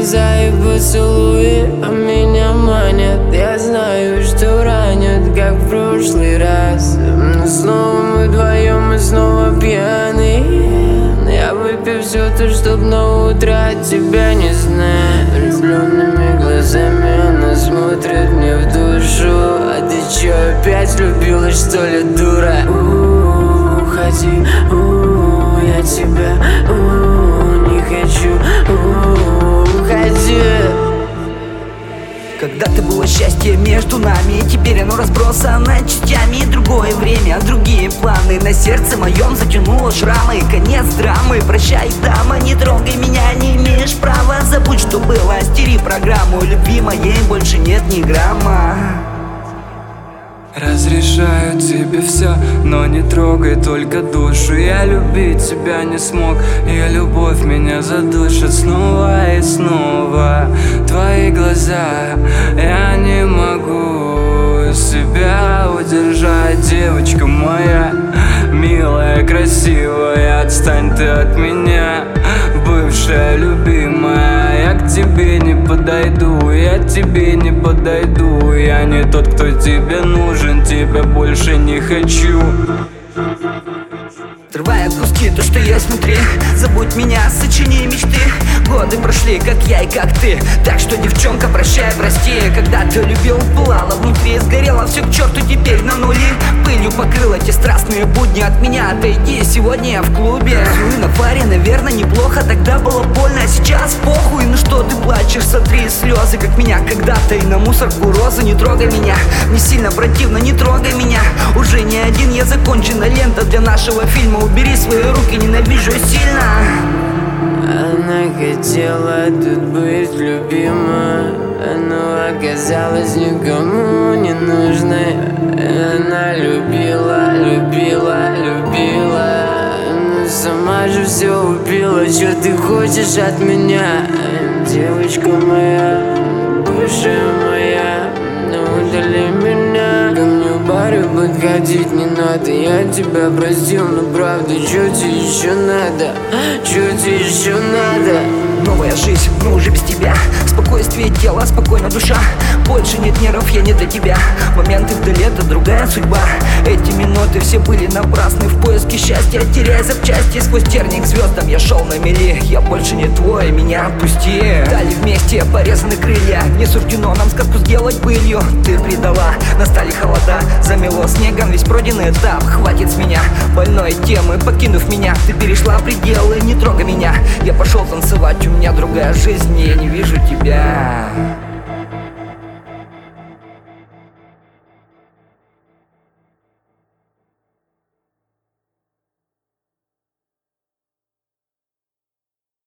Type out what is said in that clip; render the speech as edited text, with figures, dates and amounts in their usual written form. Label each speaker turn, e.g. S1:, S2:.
S1: глаза и поцелуи, а меня манят. Я знаю, что ранят, как в прошлый раз. Но снова мы вдвоем и снова пьяные. Я выпью все то, чтоб на утро от тебя не знать. Влюбленными глазами она смотрит мне в душу. А ты чё, опять влюбилась, что ли, дура? Уходи, я тебя не хочу, уходи.
S2: Когда-то было счастье между нами, теперь оно разбросано частями. Другое время, другие планы. На сердце моем затянуло шрамы. Конец драмы, прощай, дама, не трогай меня, не имеешь права. Забудь, что было, стери программу. Любви моей больше нет ни грамма.
S3: Разрешаю тебе все, но не трогай только душу. Я любить тебя не смог, и любовь меня задушит снова и снова. Твои глаза, я не могу себя удержать. Девочка моя, милая, красивая, отстань ты от меня. Бывшая любимая, я к тебе не подойду, я тебе не подойду. Я не тот, кто тебе нужен, тебя больше не хочу.
S2: Отрывая куски, то, что есть внутри. Забудь меня, сочини мечты. Годы прошли, как я и как ты. Так что, девчонка, прощай, прости. Когда ты любил, пылало внутри. Сгорело все к черту, теперь на нули. Пылью покрыла те страстные будни. От меня отойди, сегодня я в клубе. Поцелуй на паре, наверное, неплохо. Тогда было больно, а сейчас похуй. Ну что ты плачешь, сотри слезы, как меня когда-то. И на мусорку розы, не трогай меня. Мне сильно противно, не трогай меня. Уже не один я, закончена лента для нашего фильма. Убери свои руки, ненавижу сильно.
S1: Она хотела тут быть любима, но оказалась никому не нужной. Она любила, любила, любила, но сама же все убила. Что ты хочешь от меня, девочка моя, бывшая моя? Удали меня, ко мне в баре подходить не надо. Я тебя простил, но правда, что тебе еще надо? Что тебе еще надо?
S2: Новая жизнь, но уже без тебя. Спокойствие тела, спокойно душа. Больше нет нервов, я не для тебя. Моменты вдали, это другая судьба. Эти минуты все были напрасны. В поиске счастья, теряя запчасти. Сквозь терник к звездам я шел на мели. Я больше не твой, меня отпусти. Дали вместе порезаны крылья. Не суждено нам сказку сделать былью. Ты предала, настали холода. Замело снегом весь пройденный этап. Хватит с меня больной темы, покинув меня. Ты перешла пределы, не трогай меня.